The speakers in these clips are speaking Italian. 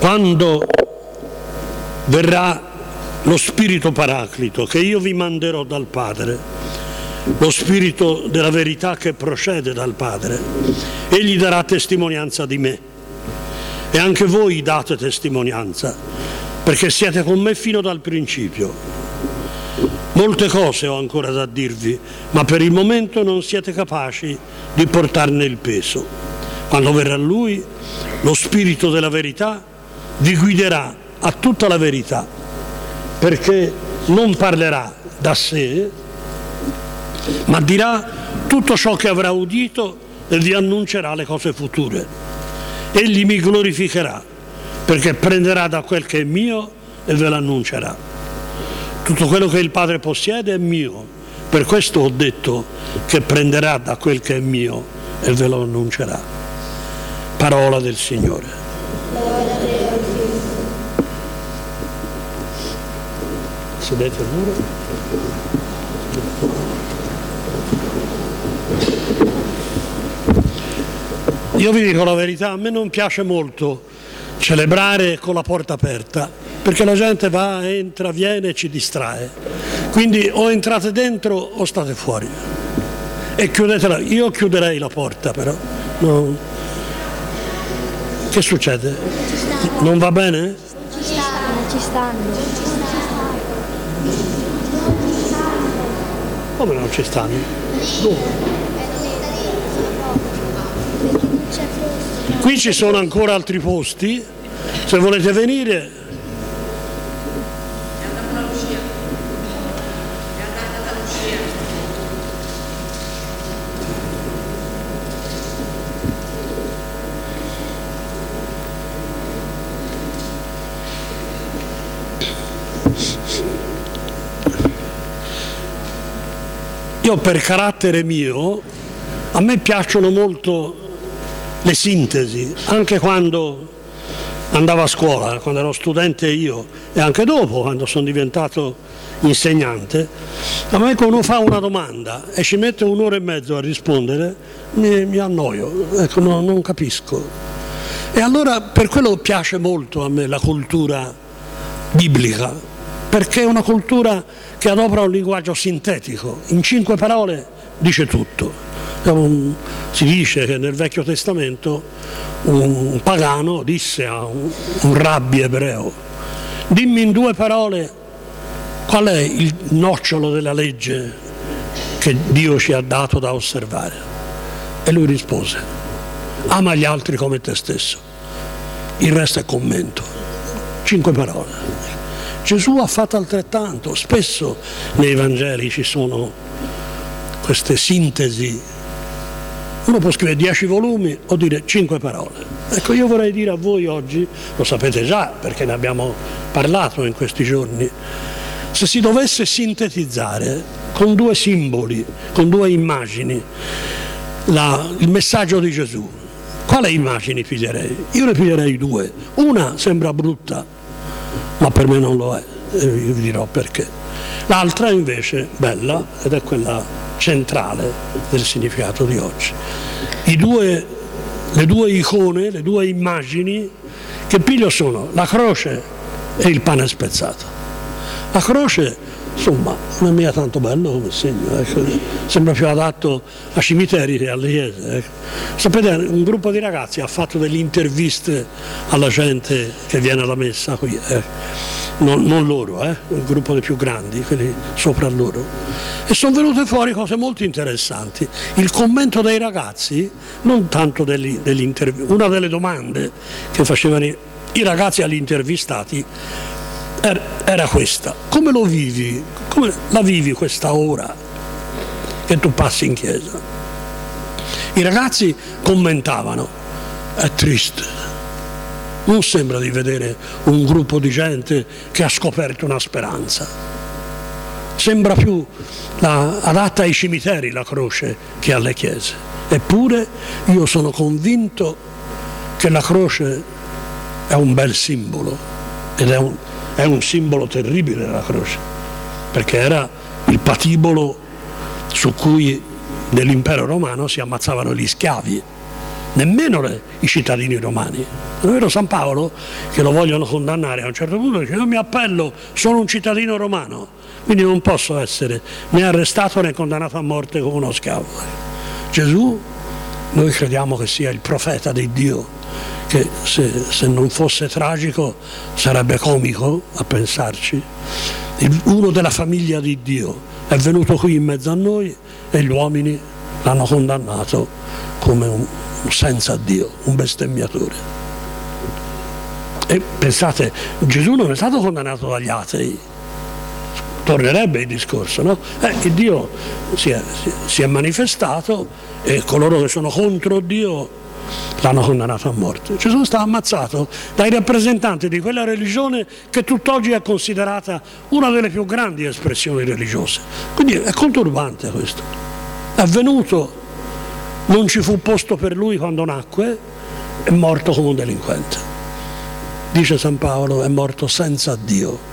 quando verrà lo Spirito Paraclito che io vi manderò dal Padre, lo Spirito della verità che procede dal Padre, egli darà testimonianza di me e anche voi date testimonianza, perché siete con me fino dal principio. Molte cose ho ancora da dirvi, ma per il momento non siete capaci di portarne il peso. Quando verrà Lui, lo Spirito della verità vi guiderà a tutta la verità, perché non parlerà da sé, ma dirà tutto ciò che avrà udito e vi annuncerà le cose future. Egli mi glorificherà, perché prenderà da quel che è mio e ve l'annuncerà. Tutto quello che il Padre possiede è mio, per questo ho detto che prenderà da quel che è mio e ve lo annuncerà. Parola del Signore. Sedete pure. Io vi dico la verità, a me non piace molto celebrare con la porta aperta, perché la gente va, entra, viene e ci distrae. Quindi o entrate dentro o state fuori. E chiudetela. Io chiuderei la porta, però. No. Che succede? Non va bene? Ci stanno. Come non ci stanno? Dove? Qui ci sono ancora altri posti, se volete venire. Io per carattere mio, a me piacciono molto le sintesi, anche quando andavo a scuola, quando ero studente io e anche dopo, quando sono diventato insegnante. A me quando uno fa una domanda e ci mette un'ora e mezzo a rispondere, mi annoio, ecco, non capisco. E allora per quello piace molto a me la cultura biblica, perché è una cultura che adopera un linguaggio sintetico, in 5 parole dice tutto. Si dice che nel Vecchio Testamento un pagano disse a un rabbi ebreo: dimmi in 2 parole qual è il nocciolo della legge che Dio ci ha dato da osservare. E lui rispose: ama gli altri come te stesso. Il resto è commento. 5 parole. Gesù ha fatto altrettanto. Spesso nei Vangeli ci sono queste sintesi. Uno può scrivere 10 volumi o dire 5 parole. Ecco, io vorrei dire a voi oggi, lo sapete già perché ne abbiamo parlato in questi giorni, se si dovesse sintetizzare con 2 simboli, con 2 immagini, il messaggio di Gesù, quale immagini piglierei? Io ne piglierei 2. Una sembra brutta, ma per me non lo è, e vi dirò perché. L'altra invece bella, ed è quella centrale del significato di oggi. Le due icone, le 2 immagini che piglio sono la croce e il pane spezzato. La croce, insomma, non è mica tanto bello come segno, ecco. Sembra più adatto a cimiteri che alle chiese. Ecco. Sapete, un gruppo di ragazzi ha fatto delle interviste alla gente che viene alla messa qui. Non loro, un gruppo dei più grandi, quelli sopra loro, e sono venute fuori cose molto interessanti. Il commento dei ragazzi, non tanto una delle domande che facevano i ragazzi agli intervistati era questa: come lo vivi? Come la vivi questa ora che tu passi in chiesa? I ragazzi commentavano: è triste. Non sembra di vedere un gruppo di gente che ha scoperto una speranza. Sembra più adatta ai cimiteri la croce che alle chiese. Eppure io sono convinto che la croce è un bel simbolo, ed è un simbolo terribile la croce, perché era il patibolo su cui nell'impero romano si ammazzavano gli schiavi. nemmeno i cittadini romani. È vero San Paolo, che lo vogliono condannare, a un certo punto dice: io mi appello, sono un cittadino romano, quindi non posso essere né arrestato né condannato a morte come uno schiavo. Gesù, noi crediamo che sia il profeta di Dio, che se non fosse tragico sarebbe comico a pensarci, uno della famiglia di Dio, è venuto qui in mezzo a noi e gli uomini l'hanno condannato come un senza Dio, un bestemmiatore. E pensate, Gesù non è stato condannato dagli atei, tornerebbe il discorso, no? Il Dio si è manifestato e coloro che sono contro Dio l'hanno condannato a morte. Gesù è stato ammazzato dai rappresentanti di quella religione che tutt'oggi è considerata una delle più grandi espressioni religiose. Quindi è conturbante questo. È venuto, non ci fu posto per lui quando nacque, è morto come un delinquente. Dice San Paolo, è morto senza Dio.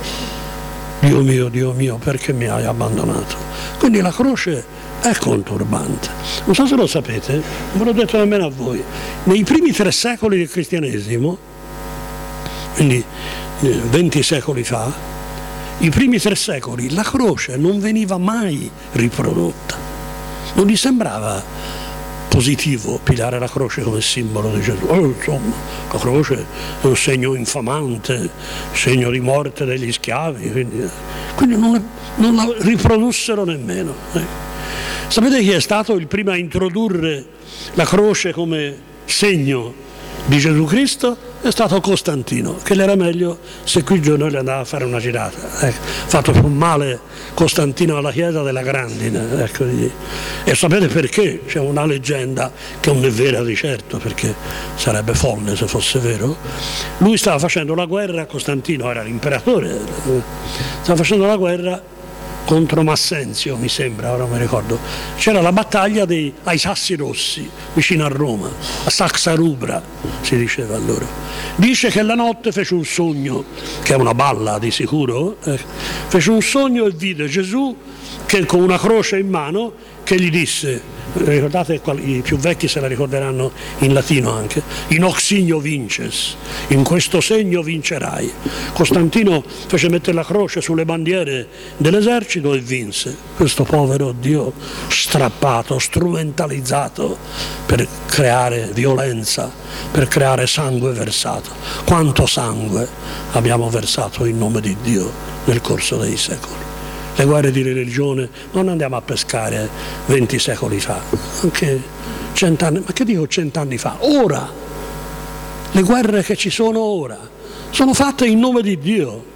Dio mio, perché mi hai abbandonato? Quindi la croce è conturbante. Non so se lo sapete, non ve l'ho detto nemmeno a voi. Nei primi 3 secoli del cristianesimo, quindi 20 secoli fa, i primi 3 secoli, la croce non veniva mai riprodotta. Non gli sembrava positivo pigliare la croce come simbolo di Gesù. Insomma, la croce è un segno infamante, segno di morte degli schiavi, quindi non la riprodussero nemmeno. Sapete chi è stato il primo a introdurre la croce come segno di Gesù Cristo? È stato Costantino, che l'era meglio se qui giù noi le andava a fare una girata. Fatto più male Costantino alla chiesa della Grandine. Ecco. E sapete perché? C'è una leggenda che non è vera di certo, perché sarebbe folle se fosse vero. Lui stava facendo la guerra, Costantino era l'imperatore, stava facendo la guerra contro Massenzio, mi sembra, ora non mi ricordo. C'era la battaglia ai Sassi Rossi, vicino a Roma, a Saxa Rubra, si diceva allora. Dice che la notte fece un sogno, che è una balla di sicuro, fece un sogno e vide Gesù che con una croce in mano, che gli disse, ricordate, i più vecchi se la ricorderanno in latino anche, in hoc signo vinces, in questo segno vincerai. Costantino fece mettere la croce sulle bandiere dell'esercito e vinse. Questo povero Dio strappato, strumentalizzato per creare violenza, per creare sangue versato. Quanto sangue abbiamo versato in nome di Dio nel corso dei secoli. Le guerre di religione non andiamo a pescare 20 secoli fa, anche 100 anni, ma che dico 100 anni fa? Ora, le guerre che ci sono ora sono fatte in nome di Dio.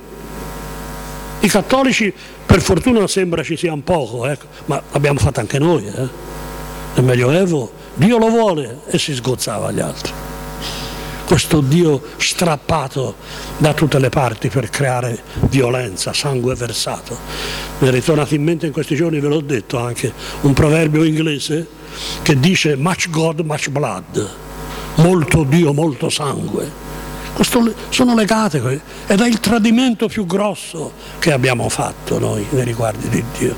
I cattolici, per fortuna sembra ci sia un poco, ma l'abbiamo fatta anche noi. Nel Medioevo Dio lo vuole e si sgozzava gli altri. Questo Dio strappato da tutte le parti per creare violenza, sangue versato. Mi è ritornato in mente in questi giorni, ve l'ho detto anche, un proverbio inglese che dice much God, much blood, molto Dio, molto sangue. Questo sono legate ed è il tradimento più grosso che abbiamo fatto noi nei riguardi di Dio.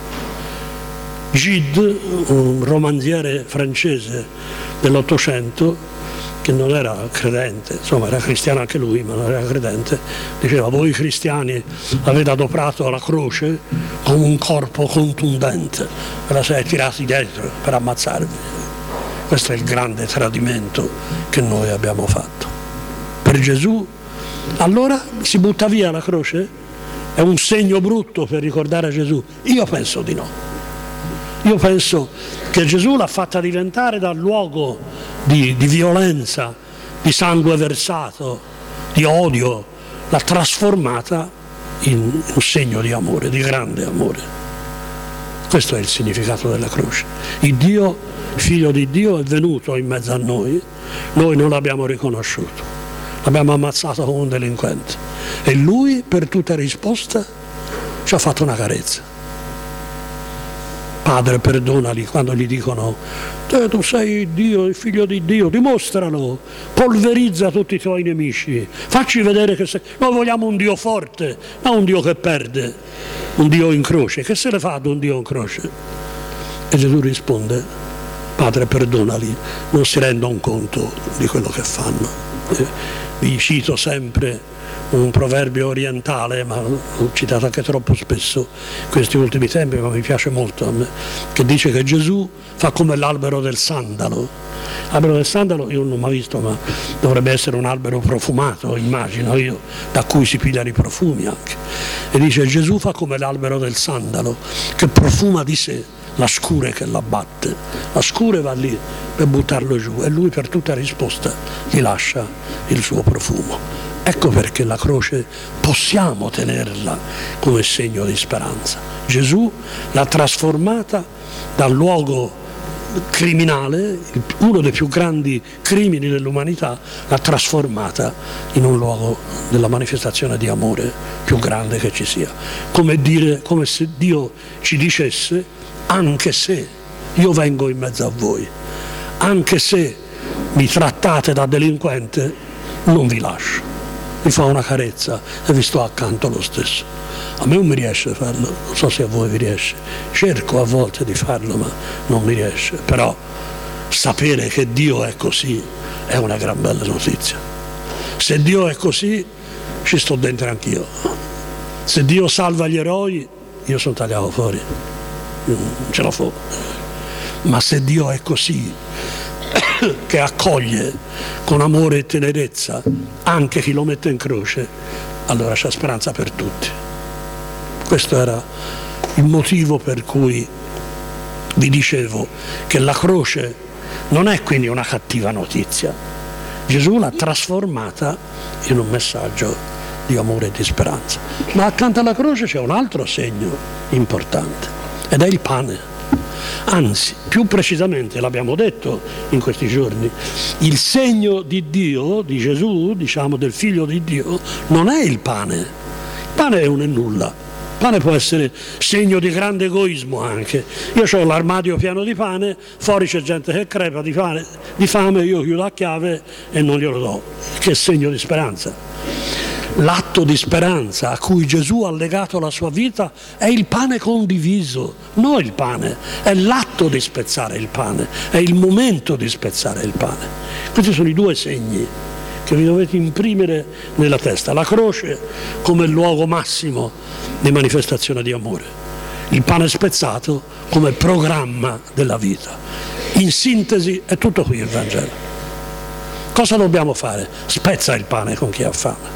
Gide, un romanziere francese dell'Ottocento, che non era credente, insomma era cristiano anche lui, ma non era credente, diceva: voi cristiani avete adoperato la croce come un corpo contundente, ve la siete tirati dietro per ammazzarvi. Questo è il grande tradimento che noi abbiamo fatto. Per Gesù, allora si butta via la croce? È un segno brutto per ricordare Gesù? Io penso di no. Io penso che Gesù l'ha fatta diventare dal luogo di violenza, di sangue versato, di odio, l'ha trasformata in un segno di amore, di grande amore. Questo è il significato della croce. Il Dio, figlio di Dio, è venuto in mezzo a noi non l'abbiamo riconosciuto, l'abbiamo ammazzato come un delinquente e lui, per tutta risposta, ci ha fatto una carezza. Padre, perdonali, quando gli dicono tu sei Dio, il figlio di Dio, dimostralo, polverizza tutti i tuoi nemici, facci vedere che sei. Noi vogliamo un Dio forte, non un Dio che perde, un Dio in croce. Che se ne fa ad un Dio in croce? E Gesù risponde: Padre perdonali, non si rendono conto di quello che fanno. Vi cito sempre un proverbio orientale, ma l'ho citato anche troppo spesso in questi ultimi tempi, ma mi piace molto a me, che dice che Gesù fa come l'albero del sandalo. L'albero del sandalo io non l'ho mai visto, ma dovrebbe essere un albero profumato, immagino io, da cui si pigliano i profumi anche. E dice Gesù fa come l'albero del sandalo, che profuma di sé la scure che l'abbatte. La scure va lì per buttarlo giù e lui per tutta risposta gli lascia il suo profumo. Ecco perché la croce possiamo tenerla come segno di speranza. Gesù l'ha trasformata dal luogo criminale, uno dei più grandi crimini dell'umanità, l'ha trasformata in un luogo della manifestazione di amore più grande che ci sia. Come se Dio ci dicesse: anche se io vengo in mezzo a voi, anche se mi trattate da delinquente, non vi lascio. Vi fa una carezza e vi sto accanto lo stesso. A me non mi riesce a farlo, non so se a voi vi riesce. Cerco a volte di farlo, ma non mi riesce. Però sapere che Dio è così è una gran bella notizia. Se Dio è così, ci sto dentro anch'io. Se Dio salva gli eroi, io sono tagliato fuori. Non ce la fo. Ma se Dio è così, che accoglie con amore e tenerezza anche chi lo mette in croce, allora c'è speranza per tutti. Questo era il motivo per cui vi dicevo che la croce non è quindi una cattiva notizia. Gesù l'ha trasformata in un messaggio di amore e di speranza. Ma accanto alla croce c'è un altro segno importante ed è il pane. Anzi, più precisamente, l'abbiamo detto in questi giorni, il segno di Dio, di Gesù, diciamo del Figlio di Dio, non è il pane. Il pane è un e nulla. Il pane può essere segno di grande egoismo anche. Io ho l'armadio pieno di pane, fuori c'è gente che crepa di fame, io chiudo a chiave e non glielo do. Che segno di speranza. L'atto di speranza a cui Gesù ha legato la sua vita è il pane condiviso, non il pane, è l'atto di spezzare il pane, è il momento di spezzare il pane. Questi sono i due segni che vi dovete imprimere nella testa: la croce come il luogo massimo di manifestazione di amore, il pane spezzato come programma della vita. In sintesi è tutto qui il Vangelo. Cosa dobbiamo fare? Spezza il pane con chi ha fame.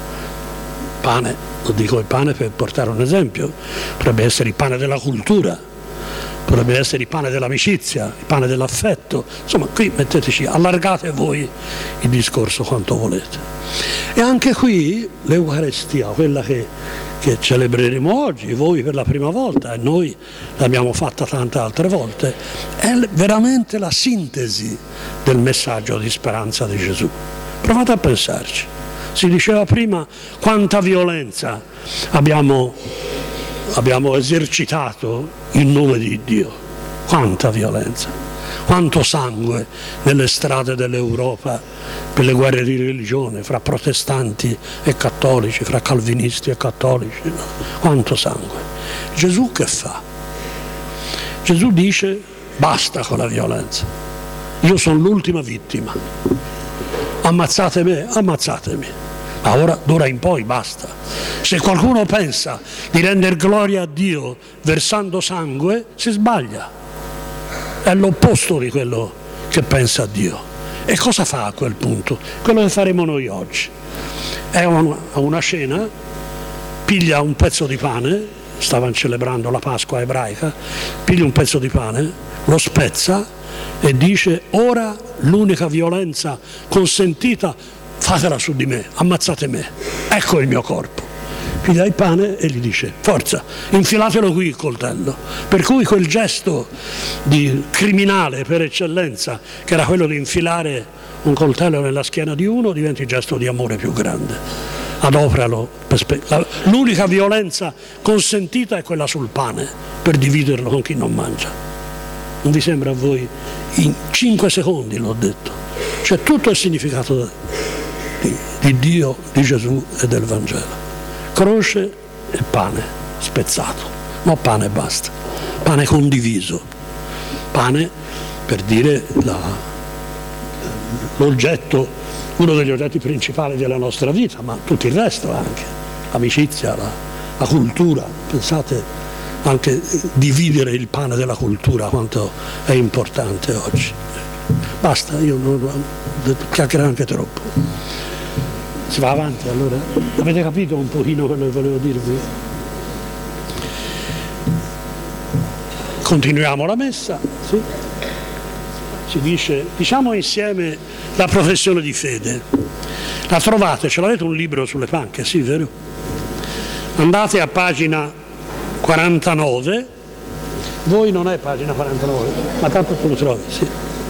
Pane, lo dico il pane per portare un esempio, potrebbe essere il pane della cultura, potrebbe essere il pane dell'amicizia, il pane dell'affetto, insomma qui metteteci, allargate voi il discorso quanto volete. E anche qui l'Eucaristia, quella che celebreremo oggi, voi per la prima volta e noi l'abbiamo fatta tante altre volte, è veramente la sintesi del messaggio di speranza di Gesù. Provate a pensarci. Si diceva prima quanta violenza abbiamo esercitato in nome di Dio, quanta violenza, quanto sangue nelle strade dell'Europa per le guerre di religione, fra protestanti e cattolici, fra calvinisti e cattolici, no? Quanto sangue. Gesù che fa? Gesù dice: basta con la violenza, io sono l'ultima vittima, ammazzate me, ammazzatemi. Ma d'ora in poi basta. Se qualcuno pensa di rendere gloria a Dio versando sangue, si sbaglia. È l'opposto di quello che pensa Dio. E cosa fa a quel punto? Quello che faremo noi oggi. È a una cena, piglia un pezzo di pane, stavano celebrando la Pasqua ebraica, piglia un pezzo di pane, lo spezza e dice: ora l'unica violenza consentita fatela su di me, ammazzate me, ecco il mio corpo. Piglia il pane e gli dice: forza, infilatelo qui il coltello. Per cui quel gesto di criminale per eccellenza, che era quello di infilare un coltello nella schiena di uno, diventa il gesto di amore più grande. Adopralo. L'unica violenza consentita è quella sul pane, per dividerlo con chi non mangia. Non vi sembra a voi? In 5 secondi l'ho detto. C'è tutto il significato di Dio, di Gesù e del Vangelo. Croce e pane spezzato, no pane e basta, pane condiviso, pane per dire l'oggetto, uno degli oggetti principali della nostra vita, ma tutto il resto anche, l'amicizia, la cultura. Pensate anche dividere il pane della cultura, quanto è importante oggi. Basta, io non chiacchiero anche troppo. Si va avanti allora? Avete capito un pochino quello che volevo dirvi? Continuiamo la messa, sì? Si dice, diciamo insieme la professione di fede. La trovate, ce l'avete un libro sulle panche, sì, vero? Andate a pagina 49, voi non è pagina 49, ma tanto tu lo trovi, sì.